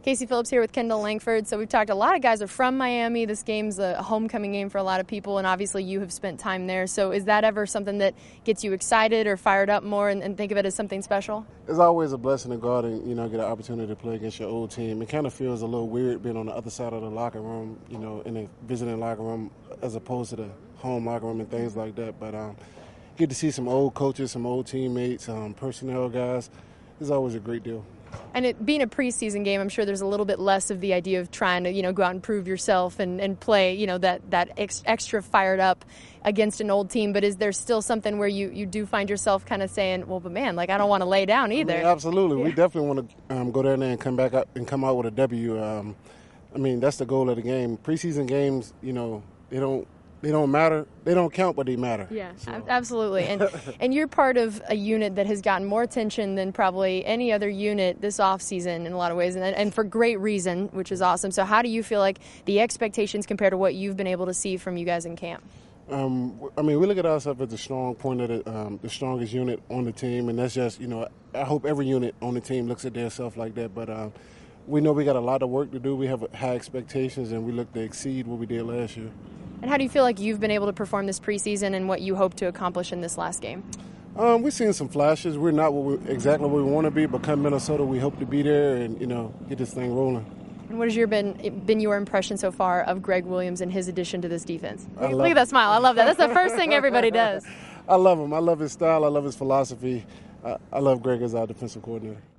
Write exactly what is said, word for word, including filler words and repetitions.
Casey Phillips here with Kendall Langford. So we've talked, a lot of guys are from Miami. This game's a homecoming game for a lot of people, and obviously you have spent time there. So is that ever something that gets you excited or fired up more and, and think of it as something special? It's always a blessing to go out and, you know, get an opportunity to play against your old team. It kind of feels a little weird being on the other side of the locker room, you know, in a visiting locker room as opposed to the home locker room and things like that. But um, get to see some old coaches, some old teammates, um, personnel guys. It's always a great deal. And it being a preseason game, I'm sure there's a little bit less of the idea of trying to, you know, go out and prove yourself and, and play, you know, that, that ex- extra fired up against an old team. But is there still something where you, you do find yourself kind of saying, well, but man, like, I don't want to lay down either? I mean, absolutely. Yeah. We definitely want to um, go down there and come back up and come out with a W. Um, I mean, that's the goal of the game. Preseason games, you know, they don't, They don't matter. They don't count, but they matter. Yeah, so. Absolutely. And and you're part of a unit that has gotten more attention than probably any other unit this offseason in a lot of ways, and and for great reason, which is awesome. So how do you feel like the expectations compare to what you've been able to see from you guys in camp? Um, I mean, we look at ourselves as the strong point of the, um, the strongest unit on the team, and that's just, you know, I hope every unit on the team looks at themselves like that. But um, we know we got a lot of work to do. We have high expectations, and we look to exceed what we did last year. And how do you feel like you've been able to perform this preseason and what you hope to accomplish in this last game? Um, we've seen some flashes. We're not what we, exactly where we want to be, but come Minnesota, we hope to be there and, you know, get this thing rolling. And what has your been been your impression so far of Greg Williams and his addition to this defense? I Look at that smile. I love that. That's the first thing everybody does. I love him. I love his style. I love his philosophy. I, I love Greg as our defensive coordinator.